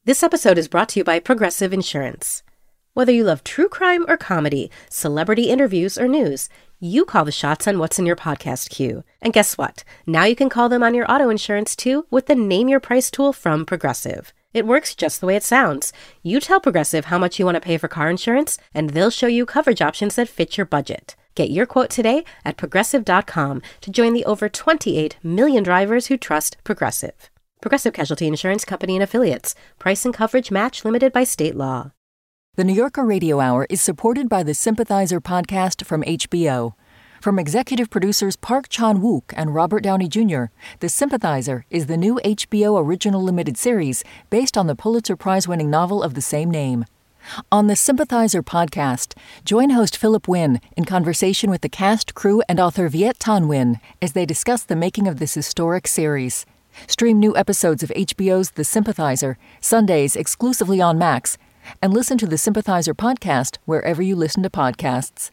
This episode is brought to you by Progressive Insurance. Whether you love true crime or comedy, celebrity interviews or news, you call the shots on what's in your podcast queue. And guess what? Now you can call them on your auto insurance too with the Name Your Price tool from Progressive. It works just the way it sounds. You tell Progressive how much you want to pay for car insurance, and they'll show you coverage options that fit your budget. Get your quote today at Progressive.com to join the over 28 million drivers who trust Progressive. Progressive Casualty Insurance Company and Affiliates. Price and coverage match limited by state law. The New Yorker Radio Hour is supported by the Sympathizer podcast from HBO. From executive producers Park Chan-wook and Robert Downey Jr., The Sympathizer is the new HBO original limited series based on the Pulitzer Prize-winning novel of the same name. On the Sympathizer podcast, join host Philip Wynn in conversation with the cast, crew, and author Viet Thanh Nguyen as they discuss the making of this historic series. Stream new episodes of HBO's The Sympathizer, Sundays exclusively on Max, and listen to the Sympathizer podcast wherever you listen to podcasts.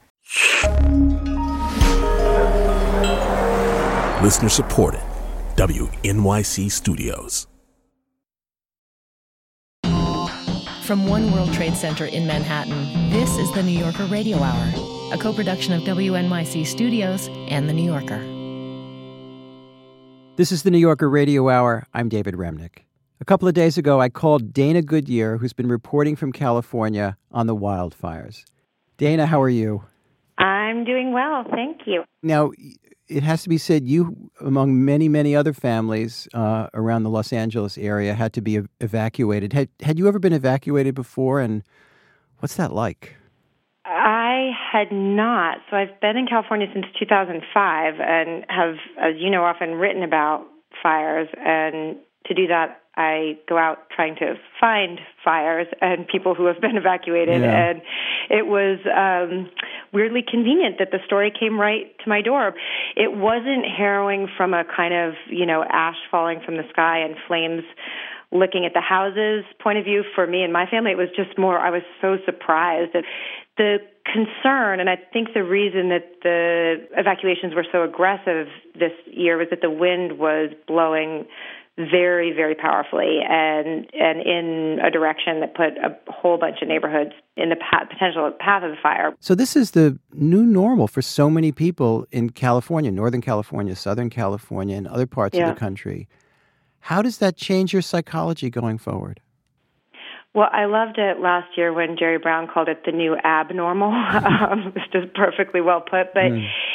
Listener supported. WNYC Studios. From One World Trade Center in Manhattan, this is the New Yorker Radio Hour, a co-production of WNYC Studios and The New Yorker. This is the New Yorker Radio Hour. I'm David Remnick. A couple of days ago, I called Dana Goodyear, who's been reporting from California on the wildfires. Dana, how are you? I'm doing well, thank you. Now, it has to be said, you, among many, many other families around the Los Angeles area, had to be evacuated. Had you ever been evacuated before, and what's that like? I had not. So I've been in California since 2005 and have, as you know, often written about fires. And to do that, I go out trying to find fires and people who have been evacuated. Yeah. And it was weirdly convenient that the story came right to my door. It wasn't harrowing from a kind of, ash falling from the sky and flames looking at the houses point of view for me and my family. It was just more, I was so surprised that the concern, and I think the reason that the evacuations were so aggressive this year was that the wind was blowing very, very powerfully and in a direction that put a whole bunch of neighborhoods in the potential path of the fire. So this is the new normal for so many people in California, Northern California, Southern California, and other parts of the country. How does that change your psychology going forward? Well, I loved it last year when Jerry Brown called it the new abnormal. It's just perfectly well put. But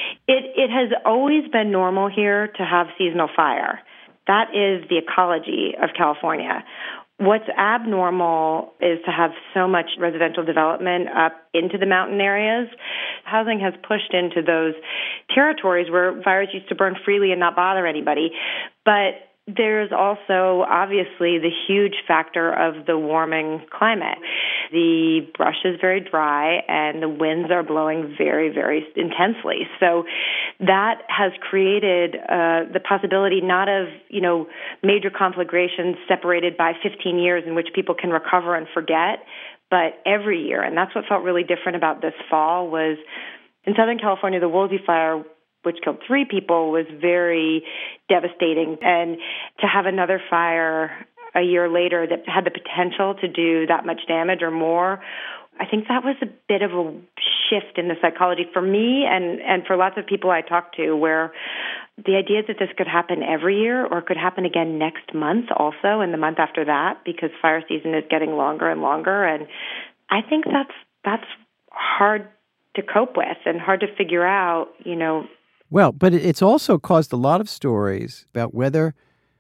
it has always been normal here to have seasonal fire. That is the ecology of California. What's abnormal is to have so much residential development up into the mountain areas. Housing has pushed into those territories where fires used to burn freely and not bother anybody. But there's also, obviously, the huge factor of the warming climate. The brush is very dry, and the winds are blowing very, very intensely. So that has created the possibility not of, major conflagrations separated by 15 years in which people can recover and forget, but every year. And that's what felt really different about this fall was in Southern California, the Woolsey Fire, which killed 3 people, was very devastating. And to have another fire a year later that had the potential to do that much damage or more, I think that was a bit of a shift in the psychology for me and for lots of people I talked to, where the idea that this could happen every year or could happen again next month also and the month after that, because fire season is getting longer and longer. And I think that's hard to cope with and hard to figure out, Well, but it's also caused a lot of stories about whether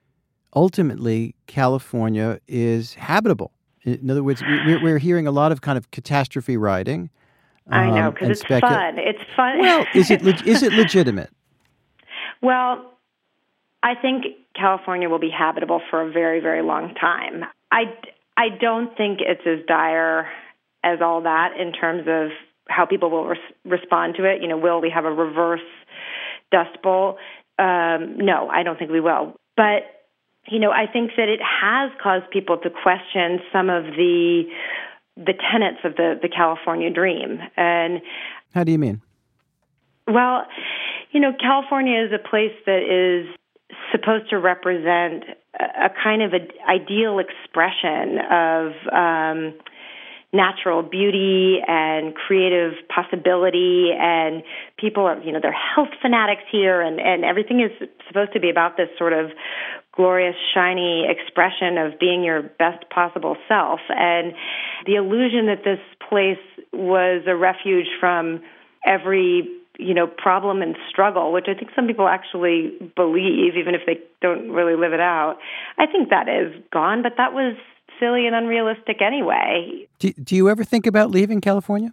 ultimately California is habitable. In other words, we're hearing a lot of kind of catastrophe writing. I know, because it's fun. It's fun. Well, is it legitimate? Well, I think California will be habitable for a very, very long time. I don't think it's as dire as all that in terms of how people will respond to it. Will we have a reverse Dust Bowl? No, I don't think we will. But, I think that it has caused people to question some of the tenets of the California dream. And how do you mean? Well, California is a place that is supposed to represent a kind of an ideal expression of natural beauty and creative possibility, and people are, they're health fanatics here, and everything is supposed to be about this sort of glorious, shiny expression of being your best possible self. And the illusion that this place was a refuge from every problem and struggle, which I think some people actually believe, even if they don't really live it out, I think that is gone, but that was silly and unrealistic anyway. Do you ever think about leaving California?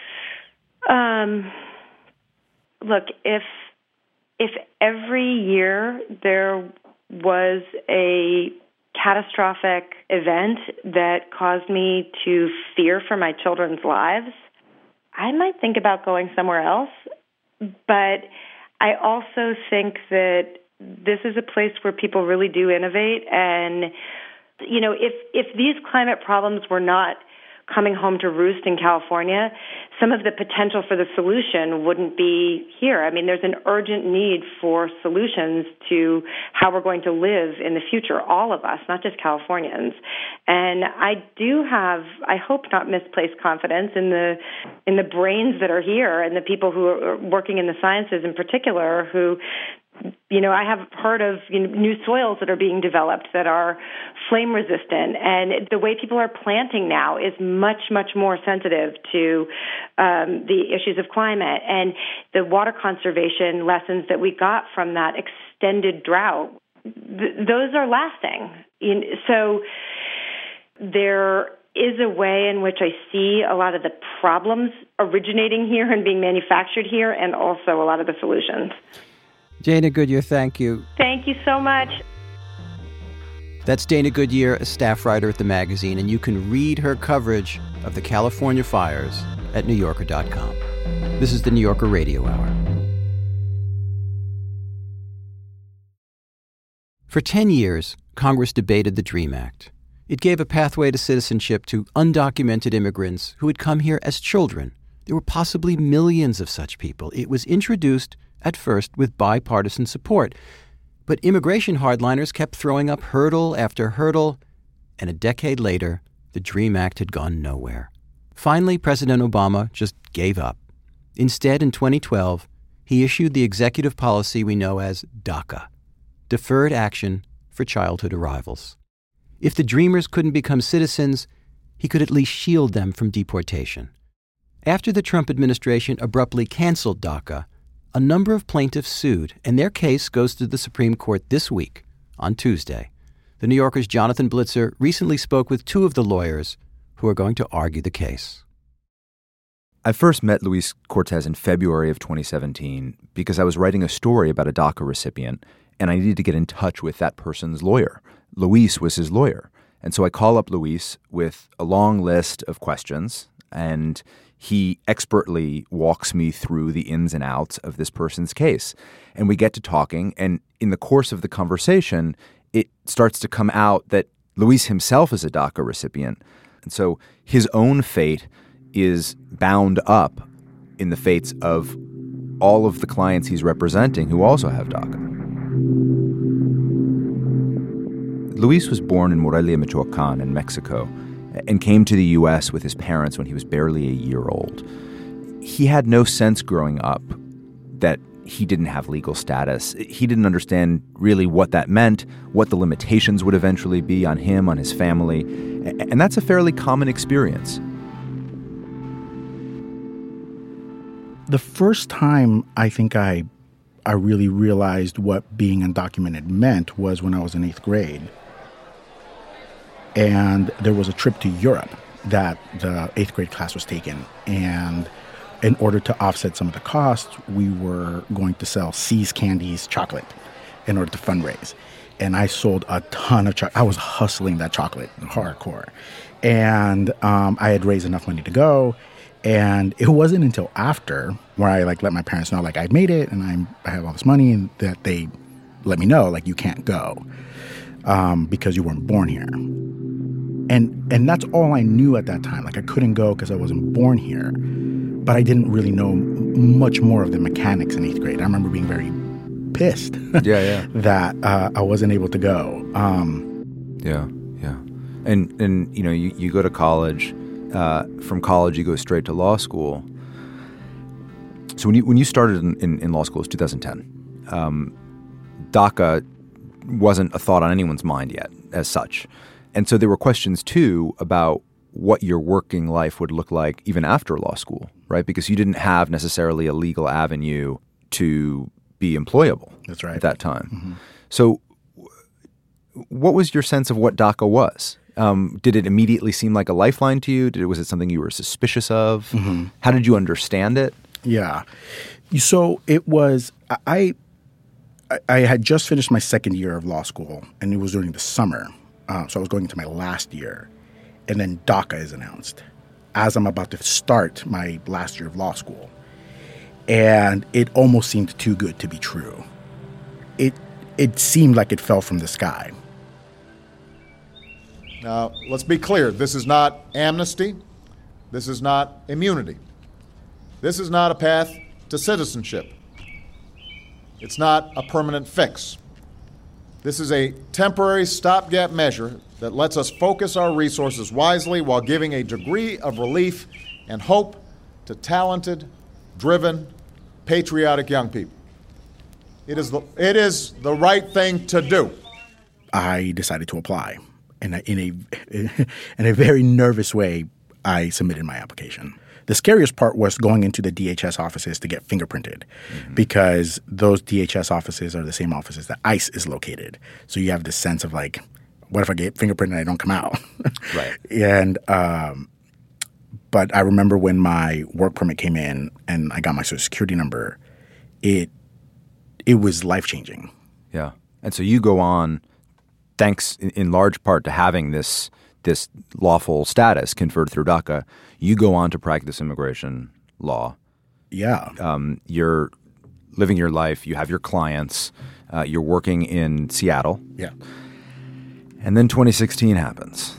Look, if every year there was a catastrophic event that caused me to fear for my children's lives, I might think about going somewhere else. But I also think that this is a place where people really do innovate. And, if these climate problems were not coming home to roost in California, some of the potential for the solution wouldn't be here. I mean, there's an urgent need for solutions to how we're going to live in the future, all of us, not just Californians. And I do have, I hope not misplaced confidence in the brains that are here and the people who are working in the sciences in particular who, I have heard of new soils that are being developed that are flame resistant, and the way people are planting now is much, much more sensitive to the issues of climate, and the water conservation lessons that we got from that extended drought, those are lasting. So there is a way in which I see a lot of the problems originating here and being manufactured here, and also a lot of the solutions. Dana Goodyear, thank you. Thank you so much. That's Dana Goodyear, a staff writer at the magazine, and you can read her coverage of the California fires at NewYorker.com. This is the New Yorker Radio Hour. For 10 years, Congress debated the DREAM Act. It gave a pathway to citizenship to undocumented immigrants who had come here as children. There were possibly millions of such people. It was introduced at first with bipartisan support. But immigration hardliners kept throwing up hurdle after hurdle, and a decade later, the DREAM Act had gone nowhere. Finally, President Obama just gave up. Instead, in 2012, he issued the executive policy we know as DACA, Deferred Action for Childhood Arrivals. If the Dreamers couldn't become citizens, he could at least shield them from deportation. After the Trump administration abruptly canceled DACA, a number of plaintiffs sued, and their case goes to the Supreme Court this week, on Tuesday. The New Yorker's Jonathan Blitzer recently spoke with two of the lawyers who are going to argue the case. I first met Luis Cortez in February of 2017 because I was writing a story about a DACA recipient, and I needed to get in touch with that person's lawyer. Luis was his lawyer. And so I call up Luis with a long list of questions, and he expertly walks me through the ins and outs of this person's case. And we get to talking, and in the course of the conversation, it starts to come out that Luis himself is a DACA recipient. And so his own fate is bound up in the fates of all of the clients he's representing who also have DACA. Luis was born in Morelia, Michoacán in Mexico, and came to the U.S. with his parents when he was barely a year old. He had no sense growing up that he didn't have legal status. He didn't understand really what that meant, what the limitations would eventually be on him, on his family. And that's a fairly common experience. The first time I think I really realized what being undocumented meant was when I was in 8th grade. And there was a trip to Europe that the 8th grade class was taking. And in order to offset some of the costs, we were going to sell See's Candies chocolate in order to fundraise. And I sold a ton of chocolate. I was hustling that chocolate hardcore. And I had raised enough money to go. And it wasn't until after where I let my parents know I'd made it and I have all this money, and that they let me know you can't go because you weren't born here. And that's all I knew at that time. I couldn't go because I wasn't born here, but I didn't really know much more of the mechanics in 8th grade. I remember being very pissed that I wasn't able to go. Yeah. And you go to college. From college, you go straight to law school. So when you started in law school, it was 2010. DACA wasn't a thought on anyone's mind yet, as such, and so there were questions too about what your working life would look like even after law school, right? Because you didn't have necessarily a legal avenue to be employable. That's right. At that time. Mm-hmm. So, what was your sense of what DACA was? Did it immediately seem like a lifeline to you? Was it something you were suspicious of? Mm-hmm. How did you understand it? Yeah. So it was, I had just finished my second year of law school, and it was during the summer. So I was going into my last year. And then DACA is announced as I'm about to start my last year of law school. And it almost seemed too good to be true. It seemed like it fell from the sky. Now, let's be clear. This is not amnesty. This is not immunity. This is not a path to citizenship. It's not a permanent fix. This is a temporary stopgap measure that lets us focus our resources wisely while giving a degree of relief and hope to talented, driven, patriotic young people. It is the right thing to do. I decided to apply. And in a very nervous way, I submitted my application. The scariest part was going into the DHS offices to get fingerprinted, because those DHS offices are the same offices that ICE is located. So you have this sense of like, what if I get fingerprinted and I don't come out? Right. And but I remember when my work permit came in and I got my Social Security number, it was life-changing. Yeah. And so you go on, thanks in large part to having this lawful status conferred through DACA, you go on to practice immigration law. Yeah. You're living your life. You have your clients. You're working in Seattle. Yeah. And then 2016 happens.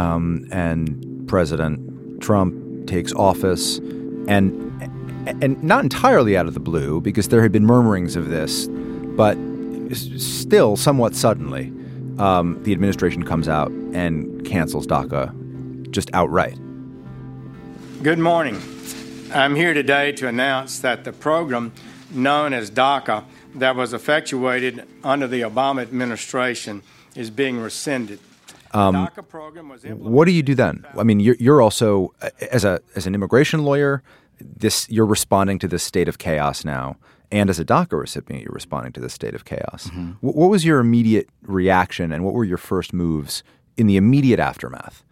And President Trump takes office. And not entirely out of the blue, because there had been murmurings of this, but still somewhat suddenly, the administration comes out and cancels DACA just outright. Good morning. I'm here today to announce that the program known as DACA that was effectuated under the Obama administration is being rescinded. DACA program was implemented. What do you do then? I mean, you're also, as an immigration lawyer, you're responding to this state of chaos now. And as a DACA recipient, you're responding to this state of chaos. Mm-hmm. What was your immediate reaction, and what were your first moves in the immediate aftermath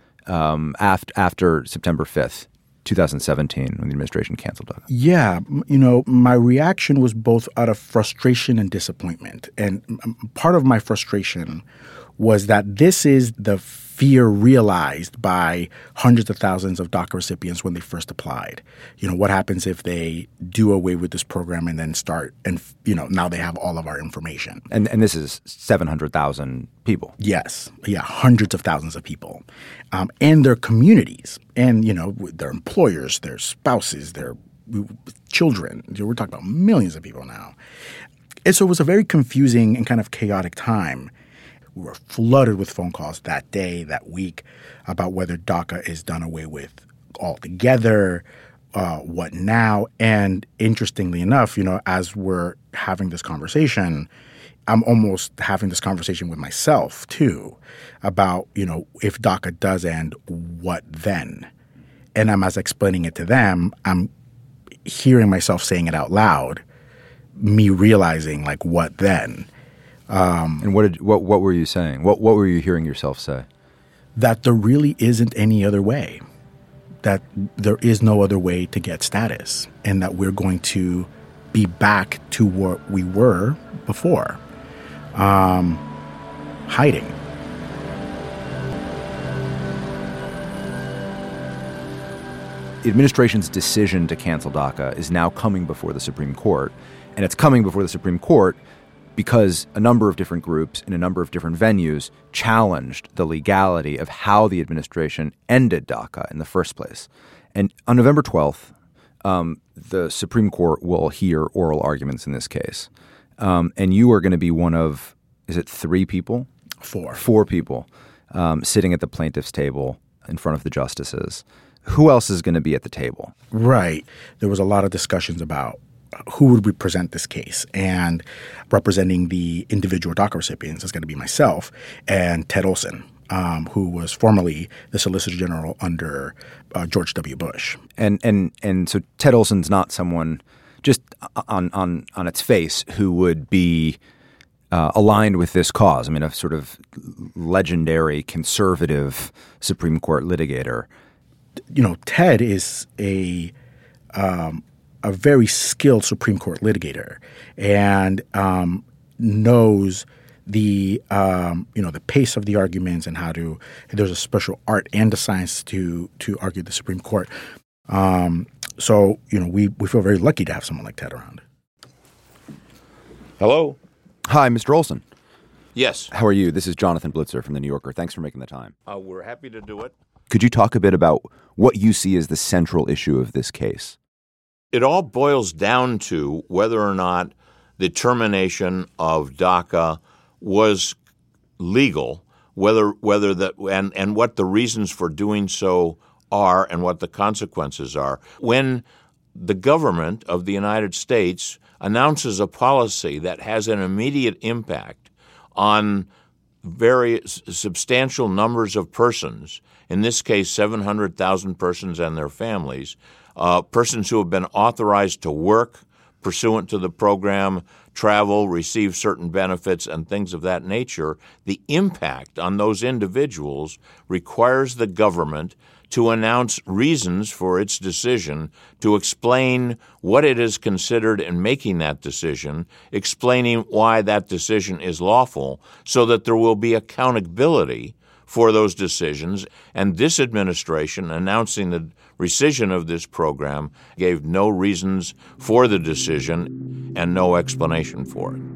after September 5th, 2017, when the administration canceled DACA? Yeah. My reaction was both out of frustration and disappointment. And part of my frustration was that this is the fear realized by hundreds of thousands of DACA recipients when they first applied. What happens if they do away with this program and then start and, now they have all of our information. And this is 700,000 people. Yes. Yeah, hundreds of thousands of people. And their communities and, their employers, their spouses, their children. We're talking about millions of people now. And so it was a very confusing and kind of chaotic time. We were flooded with phone calls that day, that week, about whether DACA is done away with altogether, what now. And interestingly enough, as we're having this conversation, I'm almost having this conversation with myself, too, about, if DACA does end, what then? And as explaining it to them, I'm hearing myself saying it out loud, me realizing, like, what then? And what were you saying? What were you hearing yourself say? That there really isn't any other way. That there is no other way to get status, and that we're going to be back to what we were before, hiding. The administration's decision to cancel DACA is now coming before the Supreme Court, and it's coming before the Supreme Court because a number of different groups in a number of different venues challenged the legality of how the administration ended DACA in the first place. And on November 12th, the Supreme Court will hear oral arguments in this case. And you are going to be one of, is it 3 people? 4. 4 people sitting at the plaintiff's table in front of the justices. Who else is going to be at the table? Right. There was a lot of discussions about who would represent this case. And representing the individual DACA recipients is going to be myself and Ted Olson, who was formerly the Solicitor General under George W. Bush. And so Ted Olson's not someone just on its face who would be aligned with this cause. I mean, a sort of legendary conservative Supreme Court litigator. You know, Ted is a very skilled Supreme Court litigator and knows the the pace of the arguments and how to. There's a special art and a science to argue the Supreme Court. So we feel very lucky to have someone like Ted around. Hello. Hi, Mr. Olson. Yes. How are you? This is Jonathan Blitzer from The New Yorker. Thanks for making the time. We're happy to do it. Could you talk a bit about what you see as the central issue of this case? It all boils down to whether or not the termination of DACA was legal, whether that and what the reasons for doing so are and what the consequences are. When the government of the United States announces a policy that has an immediate impact on very substantial numbers of persons, in this case 700,000 persons and their families, persons who have been authorized to work pursuant to the program, travel, receive certain benefits, and things of that nature, the impact on those individuals requires the government to announce reasons for its decision, to explain what it is considered in making that decision, explaining why that decision is lawful, so that there will be accountability for those decisions. And this administration, announcing the rescission of this program, gave no reasons for the decision and no explanation for it.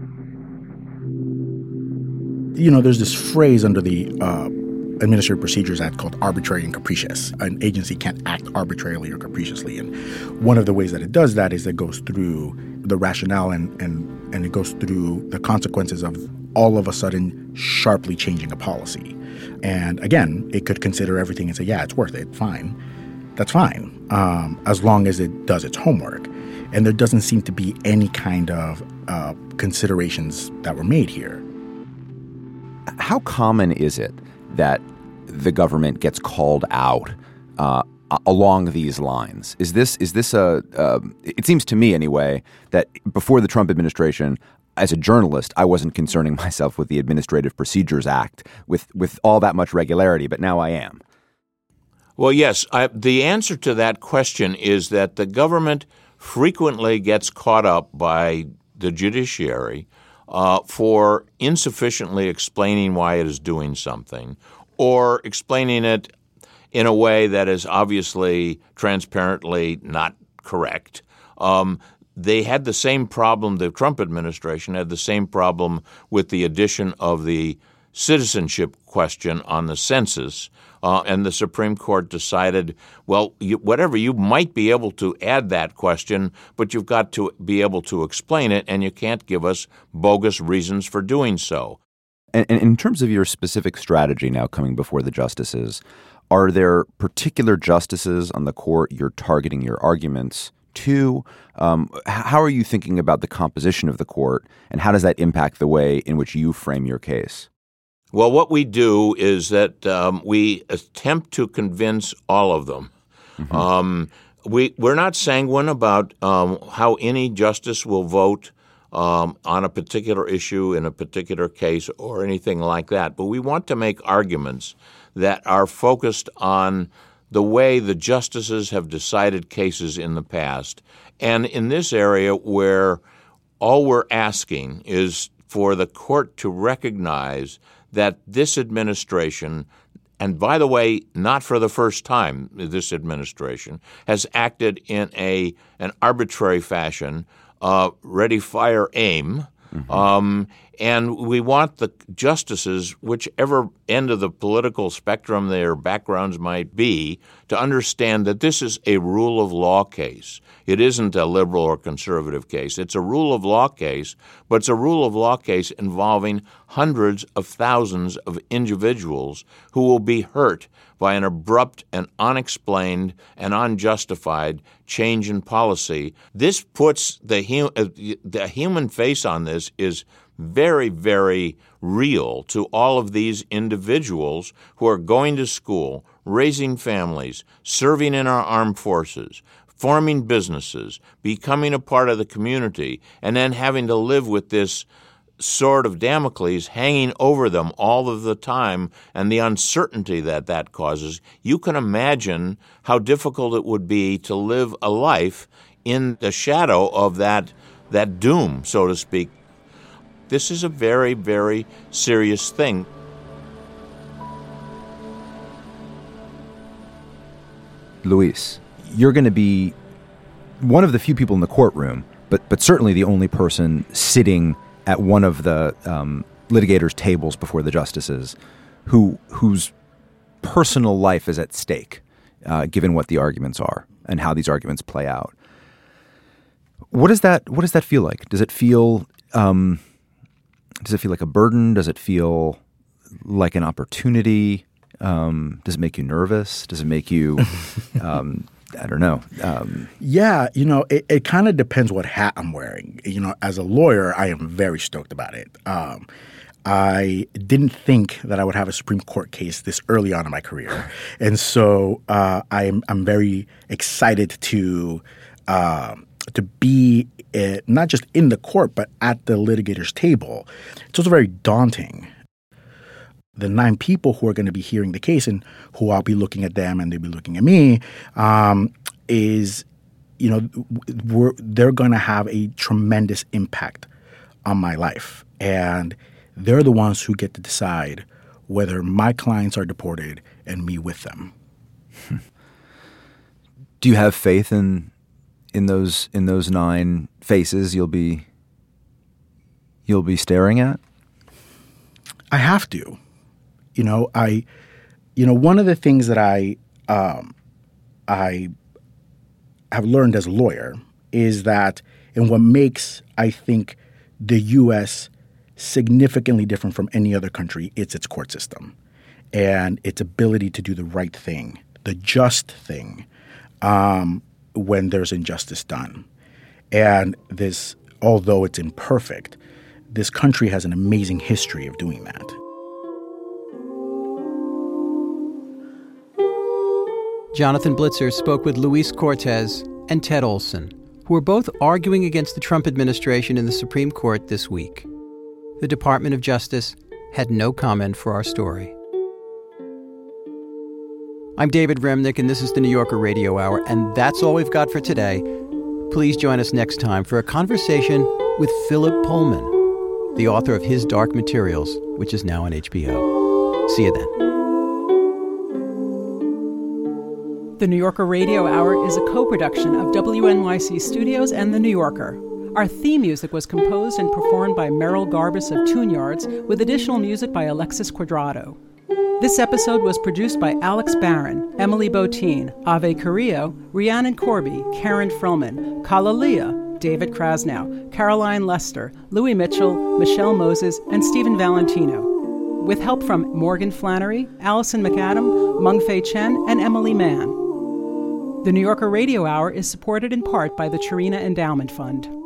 There's this phrase under the Administrative Procedures Act called arbitrary and capricious. An agency can't act arbitrarily or capriciously. And one of the ways that it does that is it goes through the rationale and it goes through the consequences of all of a sudden sharply changing a policy. And again, it could consider everything and say, yeah, it's worth it. Fine. That's fine, as long as it does its homework. And there doesn't seem to be any kind of considerations that were made here. How common is it that the government gets called out along these lines? Is this it seems to me anyway that before the Trump administration, as a journalist, I wasn't concerning myself with the Administrative Procedures Act with all that much regularity, but now I am. Well, yes. The answer to that question is that the government frequently gets caught up by the judiciary for insufficiently explaining why it is doing something or explaining it in a way that is obviously transparently not correct. They had the same problem, the Trump administration had the same problem with the addition of the citizenship question on the census, and the Supreme Court decided, well, whatever, you might be able to add that question, but you've got to be able to explain it, and you can't give us bogus reasons for doing so. And in terms of your specific strategy now coming before the justices, are there particular justices on the court you're targeting your arguments to? How are you thinking about the composition of the court, and how does that impact the way in which you frame your case? Well, what we do is that we attempt to convince all of them. Mm-hmm. We're not sanguine about how any justice will vote on a particular issue in a particular case or anything like that, but we want to make arguments that are focused on the way the justices have decided cases in the past. And in this area where all we're asking is for the court to recognize that this administration, and by the way, not for the first time, this administration has acted in an arbitrary fashion, ready, fire, aim, And we want the justices, whichever end of the political spectrum their backgrounds might be, to understand that this is a rule of law case. It isn't a liberal or conservative case. It's a rule of law case, but it's a rule of law case involving hundreds of thousands of individuals who will be hurt by an abrupt and unexplained and unjustified change in policy. This puts the human face on this is very, very real to all of these individuals who are going to school, raising families, serving in our armed forces, forming businesses, becoming a part of the community, and then having to live with this sword of Damocles hanging over them all of the time and the uncertainty that that causes. You can imagine how difficult it would be to live a life in the shadow of that doom, so to speak. This is a very, very serious thing. Luis, you're going to be one of the few people in the courtroom, but certainly the only person sitting at one of the litigators' tables before the justices whose personal life is at stake, given what the arguments are and how these arguments play out. What does that feel like? Does it feel like a burden? Does it feel like an opportunity? Does it make you nervous? Does it make you, I don't know. Yeah, it kind of depends what hat I'm wearing. As a lawyer, I am very stoked about it. I didn't think that I would have a Supreme Court case this early on in my career. And so I'm very excited to be not just in the court, but at the litigator's table. It's also very daunting. The 9 people who are going to be hearing the case and who I'll be looking at them and they'll be looking at me they're going to have a tremendous impact on my life. And they're the ones who get to decide whether my clients are deported and me with them. Do you have faith in those 9 faces you'll be staring at? I have to. One of the things that I have learned as a lawyer is that, and what makes, I think, the U.S. significantly different from any other country, it's its court system and its ability to do the right thing, the just thing, when there's injustice done. And this, although it's imperfect, this country has an amazing history of doing that. Jonathan Blitzer spoke with Luis Cortes and Ted Olson, who were both arguing against the Trump administration in the Supreme Court this week. The Department of Justice had no comment for our story. I'm David Remnick, and this is the New Yorker Radio Hour, and that's all we've got for today. Please join us next time for a conversation with Philip Pullman, the author of His Dark Materials, which is now on HBO. See you then. The New Yorker Radio Hour is a co-production of WNYC Studios and The New Yorker. Our theme music was composed and performed by Merrill Garbus of Tune Yards, with additional music by Alexis Quadrado. This episode was produced by Alex Barron, Emily Botine, Ave Carrillo, Rhiannon Corby, Karen Frillman, Kalalia, David Krasnow, Caroline Lester, Louis Mitchell, Michelle Moses, and Stephen Valentino, with help from Morgan Flannery, Allison McAdam, Mung Fei Chen, and Emily Mann. The New Yorker Radio Hour is supported in part by the Chirina Endowment Fund.